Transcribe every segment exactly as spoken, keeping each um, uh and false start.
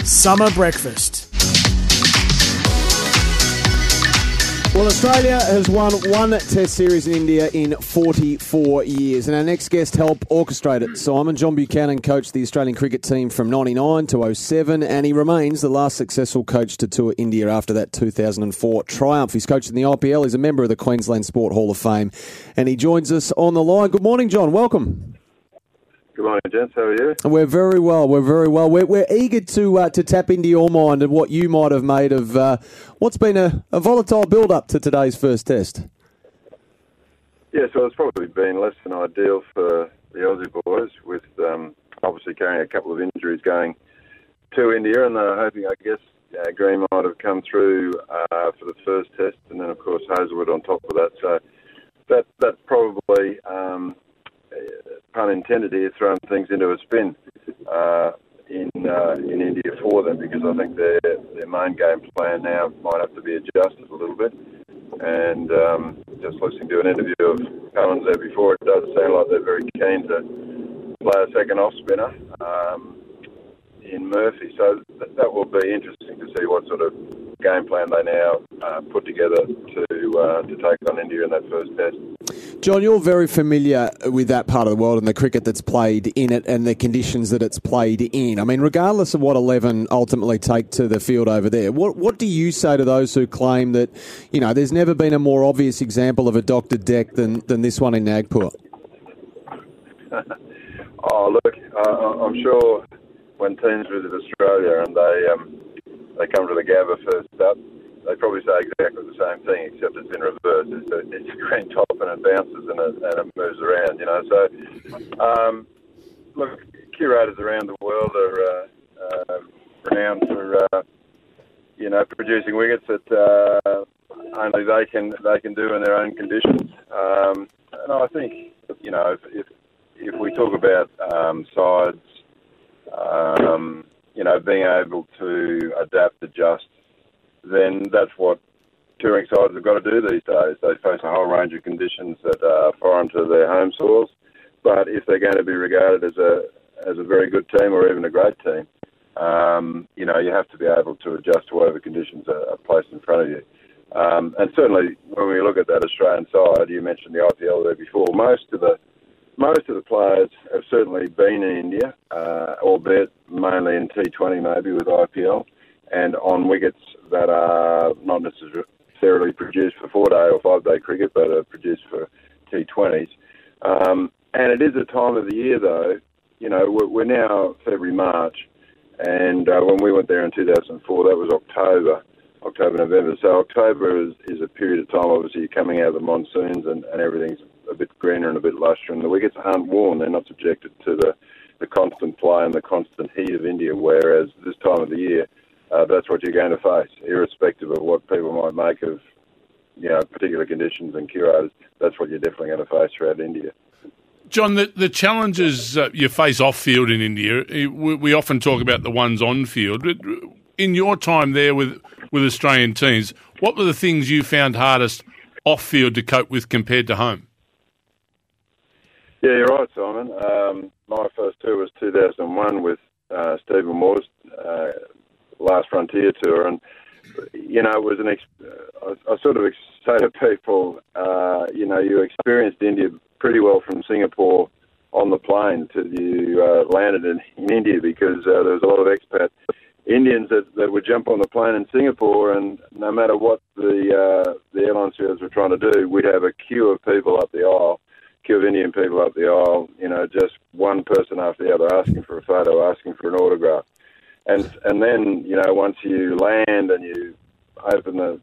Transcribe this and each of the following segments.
Summer Breakfast. Well, Australia has won one Test series in India in forty-four years, and our next guest helped orchestrate it. Simon John Buchanan coached the Australian cricket team from ninety-nine to oh seven, and he remains the last successful coach to tour India after that two thousand four triumph. He's coached in the I P L. He's a member of the Queensland Sport Hall of Fame, and he joins us on the line. Good morning, John. Welcome. Good morning, gents. How are you? We're very well. We're very well. We're, we're eager to uh, to tap into your mind and what you might have made of uh, what's been a, a volatile build-up to today's first test. Yeah, so it's probably been less than ideal for the Aussie boys, with um, obviously carrying a couple of injuries going to India, and they're hoping, I guess, uh, Green might have come through uh, for the first test, and then, of course, Hazelwood on top of that. So that that's probably... Um, pun intended here, throwing things into a spin uh, in uh, in India for them, because I think their their main game plan now might have to be adjusted a little bit. And um, just listening to an interview of Collins there before, it does sound like they're very keen to play a second off spinner um, in Murphy. So th- that will be interesting to see what sort of game plan they now uh, put together to uh, to take on India in that first test. John, you're very familiar with that part of the world and the cricket that's played in it and the conditions that it's played in. I mean, regardless of what eleven ultimately take to the field over there, what what do you say to those who claim that, you know, there's never been a more obvious example of a doctored deck than, than this one in Nagpur? oh, look, uh, I'm sure when teams visit Australia and they um, they come to the Gabba first up, they probably say exactly the same thing, except it's in reverse. It's a, it's a green top and it bounces and it, and it moves around, you know. So, um, look, curators around the world are uh, uh, renowned for, uh, you know, producing wickets that uh, only they can they can do in their own conditions. Um, and I think, you know, if if, if we talk about um, sides, um, you know, being able to adapt, adjust, then that's what touring sides have got to do these days. They face a whole range of conditions that are foreign to their home soils. But if they're going to be regarded as a as a very good team or even a great team, um, you know, you have to be able to adjust to whatever conditions are, are placed in front of you. Um, and certainly, when we look at that Australian side, you mentioned the I P L there before. Most of the most of the players have certainly been in India, uh, albeit mainly in T twenty, maybe with I P L, and on wickets that are not necessarily produced for four-day or five-day cricket, but are produced for T twenties. Um, and it is a time of the year, though. You know, we're, we're now February, March, and uh, when we went there in two thousand four, that was October, October, November. So October is, is a period of time, obviously, you're coming out of the monsoons and, and everything's a bit greener and a bit lusher, and the wickets aren't worn. They're not subjected to the, the constant play and the constant heat of India, whereas this time of the year, Uh, that's what you're going to face, irrespective of what people might make of, you know, particular conditions and curators. That's what you're definitely going to face throughout India. John, the, the challenges uh, you face off-field in India, we, we often talk about the ones on-field. In your time there with, with Australian teams, what were the things you found hardest off-field to cope with compared to home? Yeah, you're right, Simon. Um, my first tour was two thousand one with uh, Stephen Moore's uh, Last Frontier tour, and you know, it was an. Ex- I, I sort of say to people, uh, you know, you experienced India pretty well from Singapore on the plane till you uh, landed in, in India, because uh, there was a lot of expat Indians that, that would jump on the plane in Singapore, and no matter what the uh, the airline service were trying to do, we'd have a queue of people up the aisle, queue of Indian people up the aisle, you know, just one person after the other asking for a photo, asking for an autograph. And and then, you know, once you land and you open the,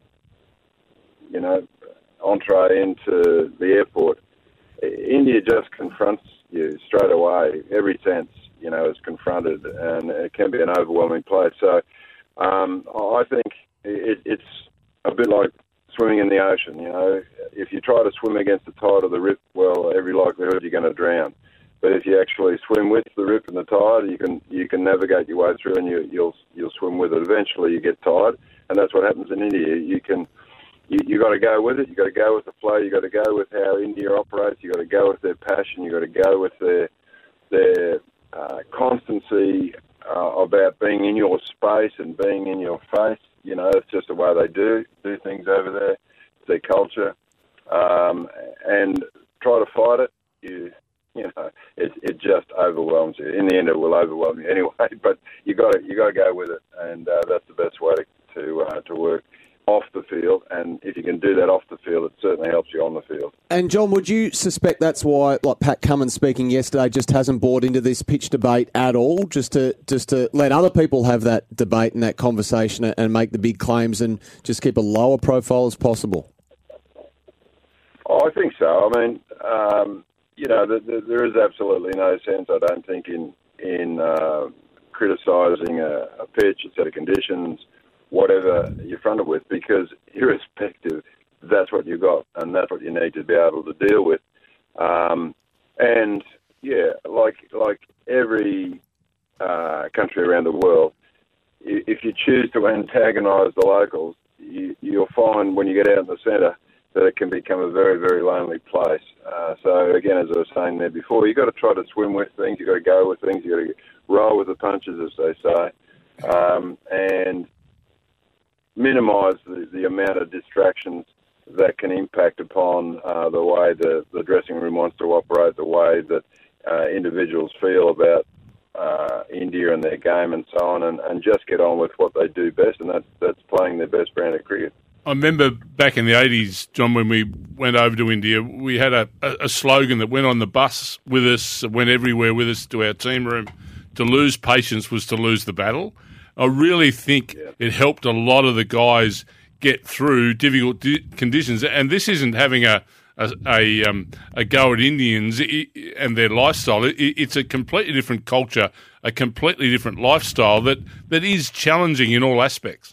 you know, entree into the airport, India just confronts you straight away. Every sense, you know, is confronted, and it can be an overwhelming place. So um, I think it, it's a bit like swimming in the ocean, you know. If you try to swim against the tide of the rip, well, every likelihood you're going to drown. But if you actually swim with the rip and the tide, you can you can navigate your way through, and you, you'll you'll swim with it. Eventually, you get tired, and that's what happens in India. You can you you got to go with it. You got to go with the flow. You got to go with how India operates. You got to go with their passion. You got to go with their their uh, constancy uh, about being in your space and being in your face. You know, it's just the way they do do things over there. It's their culture, um, and try to fight it. You, you know, it it just overwhelms you. In the end, it will overwhelm you anyway. But you got to you got to go with it, and uh, that's the best way to to uh, to work off the field. And if you can do that off the field, it certainly helps you on the field. And John, would you suspect that's why, like Pat Cummins speaking yesterday, just hasn't bought into this pitch debate at all, just to just to let other people have that debate and that conversation and make the big claims and just keep a lower profile as possible? Oh, I think so. I mean, um, you know, the, the, there is absolutely no sense, I don't think, in in uh, criticising a, a pitch, a set of conditions, whatever you're fronted with, because irrespective, that's what you got, and that's what you need to be able to deal with. Um, and yeah, like like every uh, country around the world, if you choose to antagonise the locals, you, you'll find when you get out in the centre that it can become a very, very lonely place. Uh, so again, as I was saying there before, you've got to try to swim with things, you've got to go with things, you've got to roll with the punches, as they say, um, and minimise the, the amount of distractions that can impact upon uh, the way the, the dressing room wants to operate, the way that uh, individuals feel about uh, India and their game and so on, and, and just get on with what they do best, and that's, that's playing their best brand of cricket. I remember back in the eighties, John, when we went over to India, we had a, a slogan that went on the bus with us, went everywhere with us to our team room. To lose patience was to lose the battle. I really think yeah. it helped a lot of the guys get through difficult di- conditions. And this isn't having a a, a, um, a go at Indians and their lifestyle. It, it's a completely different culture, a completely different lifestyle that, that is challenging in all aspects.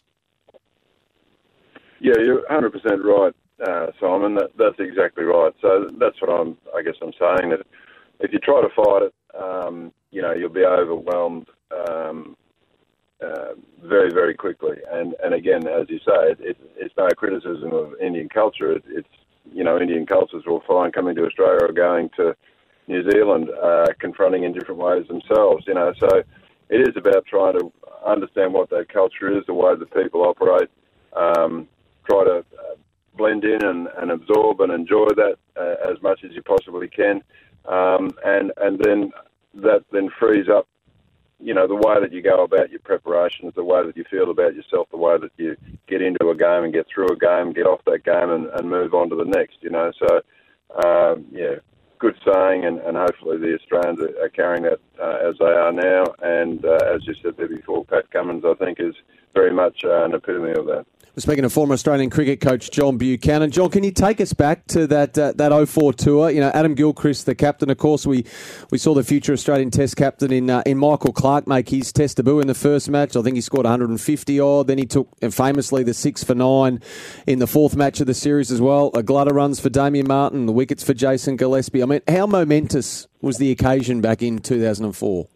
Yeah, you're one hundred percent right, uh, Simon. That, that's exactly right. So that's what I'm, I guess I'm saying, that if you try to fight it, um, you know, you'll be overwhelmed um, uh, very, very quickly. And, and again, as you say, it, it, it's no criticism of Indian culture. It, it's, you know, Indian cultures will find coming to Australia or going to New Zealand, uh, confronting in different ways themselves, you know. So it is about trying to understand what that culture is, the way that people operate, um, try to uh, blend in and, and absorb and enjoy that uh, as much as you possibly can. Um, and, and then that then frees up, you know, the way that you go about your preparations, the way that you feel about yourself, the way that you get into a game and get through a game, get off that game and, and move on to the next, you know. So, um, yeah, good saying, and, and hopefully the Australians are, are carrying that uh, as they are now. And uh, as you said there before, Pat Cummins, I think, is very much uh, an epitome of that. Speaking of former Australian cricket coach John Buchanan, John, can you take us back to that uh, that oh four tour? You know, Adam Gilchrist, the captain. Of course, we, we saw the future Australian Test captain in uh, in Michael Clarke make his Test debut in the first match. I think he scored one hundred fifty odd. Then he took uh, famously the six for nine in the fourth match of the series as well. A glut of runs for Damien Martin, the wickets for Jason Gillespie. I mean, how momentous was the occasion back in two thousand four?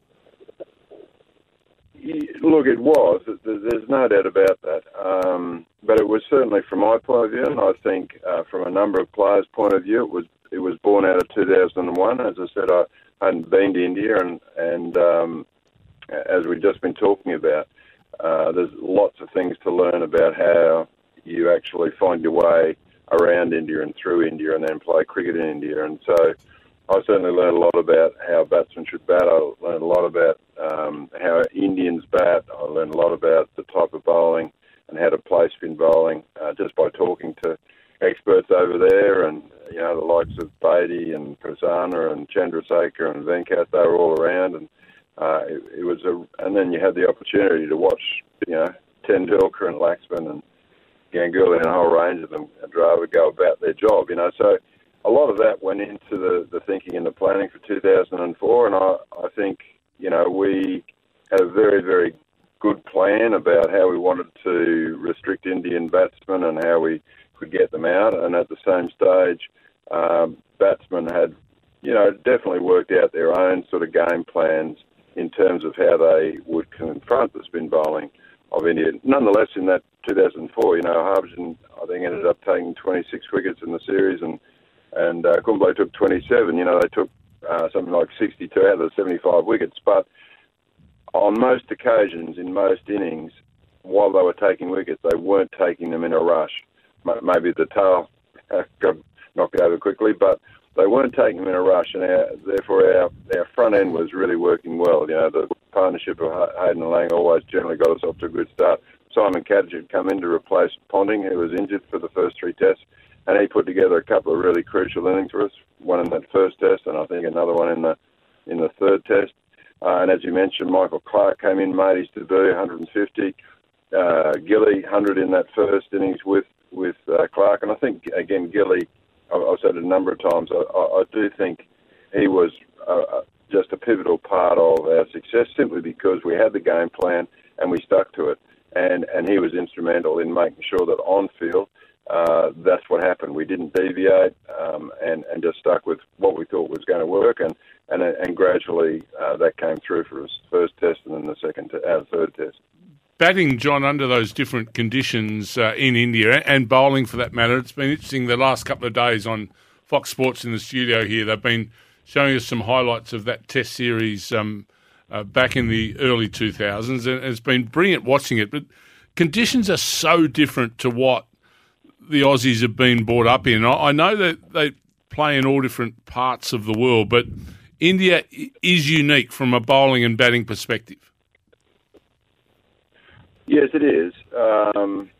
Look, it was. There's no doubt about that. Um, but it was certainly, from my point of view, and I think uh, from a number of players' point of view, it was it was born out of two thousand one. As I said, I hadn't been to India, and and um, as we've just been talking about, uh, there's lots of things to learn about how you actually find your way around India and through India, and then play cricket in India. And so I certainly learned a lot about how batsmen should bat. I learned a lot about um, how Indians bat. I learned a lot about the type of bowling and how to play spin bowling uh, just by talking to experts over there, and you know, the likes of Beatty and Prasanna and Chandrasekhar and Venkat. They were all around, and uh, it, it was a. And then you had the opportunity to watch, you know, Tendulkar and Laxman and Ganguly and a whole range of them, and Dravid go about their job. You know, so a lot of that went into the, the thinking and the planning for two thousand four, and I, I think, you know, we had a very, very good plan about how we wanted to restrict Indian batsmen and how we could get them out. And at the same stage, um, batsmen had, you know, definitely worked out their own sort of game plans in terms of how they would confront the spin bowling of India. Nonetheless, in that two thousand four, you know, Harbhajan, I think, ended up taking twenty-six wickets in the series, and and uh, Kumble took twenty-seven. You know, they took uh, something like sixty-two out of the seventy-five wickets. But on most occasions, in most innings, while they were taking wickets, they weren't taking them in a rush. Maybe the tail got knocked over quickly, but they weren't taking them in a rush, and our, therefore our, our front end was really working well. You know, the partnership of Hayden and Lang always generally got us off to a good start. Simon Kadich had come in to replace Ponting, who was injured for the first three tests, and he put together a couple of really crucial innings for us, one in that first test and I think another one in the in the third test. Uh, and as you mentioned, Michael Clarke came in, made his debut, one hundred fifty. Uh, Gilly, one hundred in that first innings with, with uh, Clarke. And I think, again, Gilly, I've said it a number of times, I, I do think he was uh, just a pivotal part of our success simply because we had the game plan and we stuck to it. And, and he was instrumental in making sure that on field, uh, that's what happened. We didn't deviate um, and, and just stuck with what we thought was going to work. And, and, and gradually uh, that came through for us, first test and then the second, t- uh, third test. Batting, John, under those different conditions uh, in India, and bowling for that matter, it's been interesting the last couple of days on Fox Sports in the studio here. They've been showing us some highlights of that test series um, uh, back in the early two thousands, and it's been brilliant watching it. But conditions are so different to what the Aussies have been brought up in. I know that they play in all different parts of the world, but India is unique from a bowling and batting perspective. Yes, it is. Um,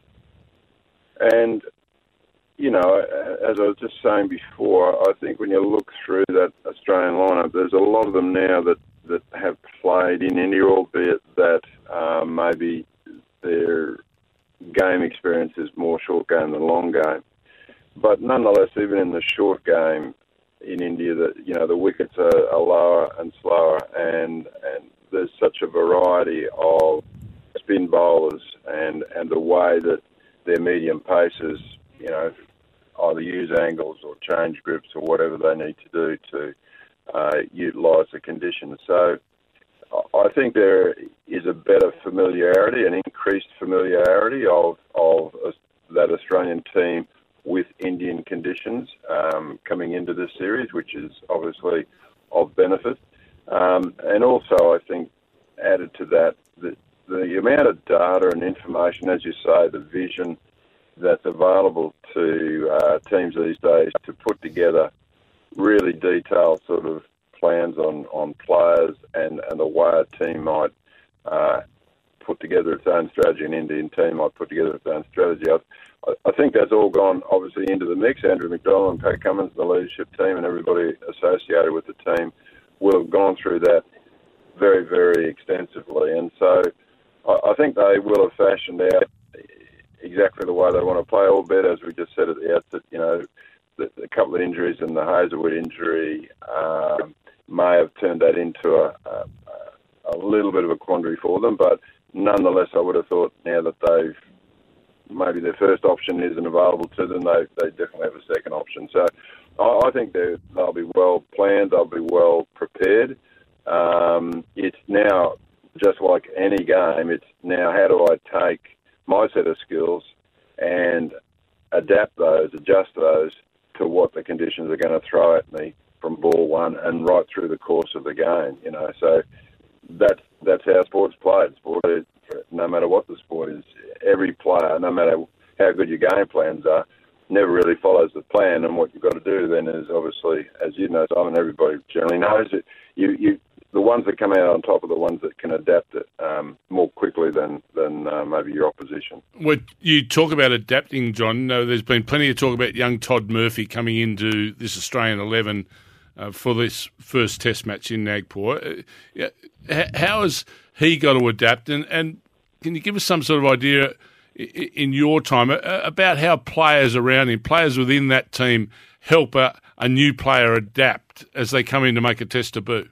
and, you know, as I was just saying before, I think when you look through that Australian lineup, there's a lot of them now that, that have played in India, albeit that um, maybe their game experience is more short game than long game. But nonetheless, even in the short game in India, that you know the wickets are, are lower and slower, and and there's such a variety of spin bowlers and, and the way that their medium paces, you know, either use angles or change grips or whatever they need to do to uh, utilise the conditions. So I think there is a better familiarity, an increased familiarity of, of that Australian team with Indian conditions um, coming into this series, which is obviously of benefit. Um, and also, I think, added to that, the, the amount of data and information, as you say, the vision that's available to uh, teams these days to put together really detailed sort of plans on, on players and, and the way a team might uh, put together its own strategy, an Indian team might put together its own strategy. I, I think that's all gone, obviously, into the mix. Andrew McDonald and Pat Cummins, the leadership team, and everybody associated with the team will have gone through that very, very extensively. And so I, I think they will have fashioned out exactly the way they want to play, albeit, as we just said at the outset, you know, the, the couple of injuries and the Hazelwood injury um, may have turned that into a, a, a little bit of a quandary for them. But nonetheless, I would have thought now that they've maybe their first option isn't available to them, they they definitely have a second option. So I, I think they'll be well planned, they'll be well prepared. Um, it's now, just like any game, it's now how do I take my set of skills and adapt those, adjust those to what the conditions are going to throw at me from ball one and right through the course of the game. You know, so that's that's how sport's played. Sport, is, no matter what the sport is, every player, no matter how good your game plans are, never really follows the plan. And what you've got to do then is obviously, as you know, Simon, everybody generally knows it. You you. The ones that come out on top are the ones that can adapt it um, more quickly than than uh, maybe your opposition. Well, you talk about adapting, John. Uh, there's been plenty of talk about young Todd Murphy coming into this Australian eleven uh, for this first Test match in Nagpur. Uh, yeah, how has he got to adapt? And, and can you give us some sort of idea in your time about how players around him, players within that team, help a, a new player adapt as they come in to make a Test debut?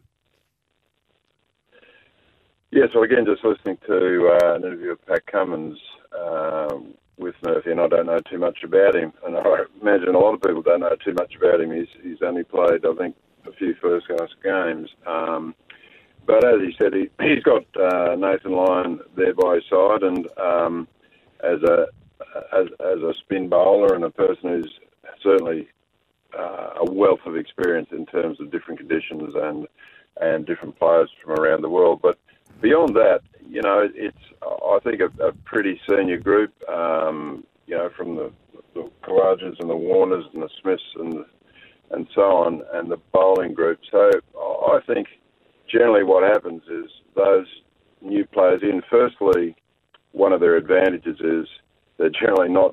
Yes, well, again, just listening to uh, an interview with Pat Cummins uh, with Murphy, and I don't know too much about him, and I imagine a lot of people don't know too much about him. He's, he's only played, I think, a few first-class games. Um, but as he said, he, he's got uh, Nathan Lyon there by his side, and um, as a as, as a spin bowler and a person who's certainly uh, a wealth of experience in terms of different conditions and and different players from around the world. But beyond that, you know, it's, I think, a, a pretty senior group, um, you know, from the, the Kawajas and the Warners and the Smiths and and so on, and the bowling group. So I think generally what happens is those new players in, firstly, one of their advantages is they're generally not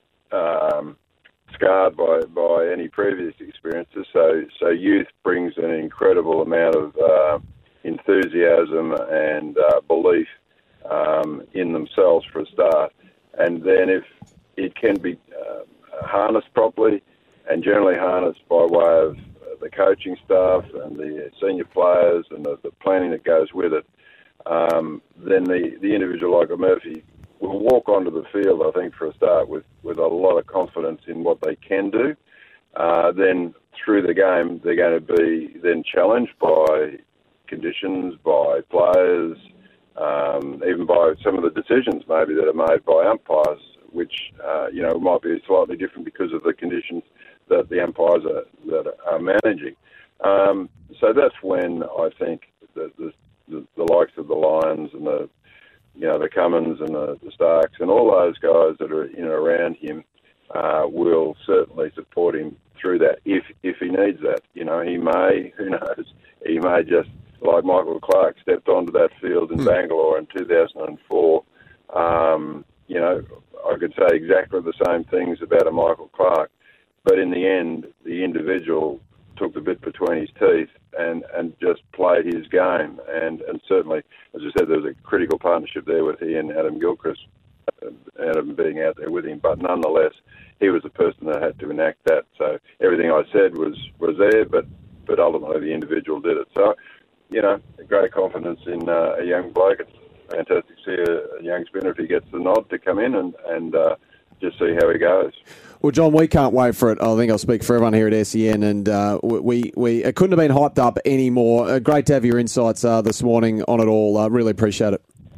um, scarred by, by any previous experiences. So, so youth brings an incredible amount of uh, enthusiasm and uh, belief um, in themselves for a start. And then if it can be uh, harnessed properly, and generally harnessed by way of the coaching staff and the senior players and the, the planning that goes with it, um, then the, the individual like a Murphy will walk onto the field, I think, for a start, with, with a lot of confidence in what they can do. Uh, then through the game, they're going to be then challenged by conditions, by players, um, even by some of the decisions maybe that are made by umpires, which, uh, you know, might be slightly different because of the conditions that the umpires are, that are managing. Um, so that's when I think the, the, the, the likes of the Lions and the, you know, the Cummins and the, the Starks and all those guys that are in and around him uh, will certainly support him through that if if he needs that. You know, he may, who knows, he may just, like Michael Clarke stepped onto that field in mm. Bangalore in two thousand four. Um, you know, I could say exactly the same things about a Michael Clarke. But in the end, the individual took the bit between his teeth and, and just played his game. And, and certainly, as I said, there was a critical partnership there with he and Adam Gilchrist, Adam being out there with him. But nonetheless, he was the person that had to enact that. So everything I said was, was there, but, but ultimately the individual did it. So, you know, great confidence in uh, a young bloke. It's fantastic to see a, a young spinner if he gets the nod to come in and, and uh, just see how he goes. Well, John, we can't wait for it. I think I'll speak for everyone here at S E N, and uh, we, we it couldn't have been hyped up any more. Uh, great to have your insights uh, this morning on it all. Uh, really appreciate it.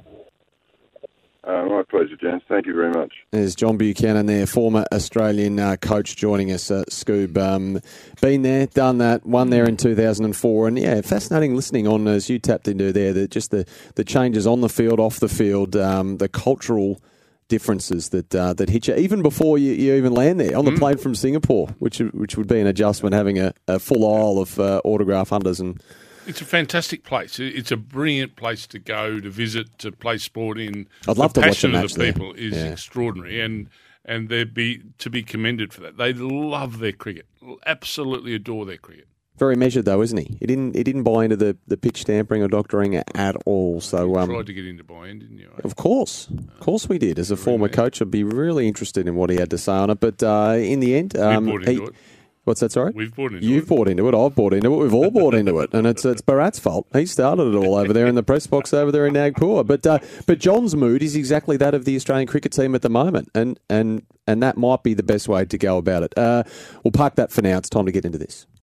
Uh, my pleasure, James. Thank you very much. There's John Buchanan there, former Australian uh, coach, joining us, uh, Scoob. Um, been there, done that, won there in two thousand four. And, yeah, fascinating listening on, as you tapped into there, the, just the, the changes on the field, off the field, um, the cultural differences that uh, that hit you even before you, you even land there on the mm. plane from Singapore, which which would be an adjustment, having a, a full aisle of uh, autograph hunters. And it's a fantastic place. It's a brilliant place to go, to visit, to play sport in. I'd love the to watch a match. The passion of the there. people is yeah. extraordinary, and and they'd be to be commended for that. They love their cricket, absolutely adore their cricket. Very measured, though, isn't he? He didn't. He didn't buy into the, the pitch tampering or doctoring at all. So you um, tried to get into buy-in, didn't you? Of course, of course, we did. As a former coach, I'd be really interested in what he had to say on it. But uh, in the end, um, we bought into he, it. What's that? Sorry, we've bought into You've it. bought into it. I've bought into it. We've all bought into it, and it's it's Bharat's fault. He started it all over there in the press box over there in Nagpur. But uh, but John's mood is exactly that of the Australian cricket team at the moment, and and and that might be the best way to go about it. Uh, we'll park that for now. It's time to get into this.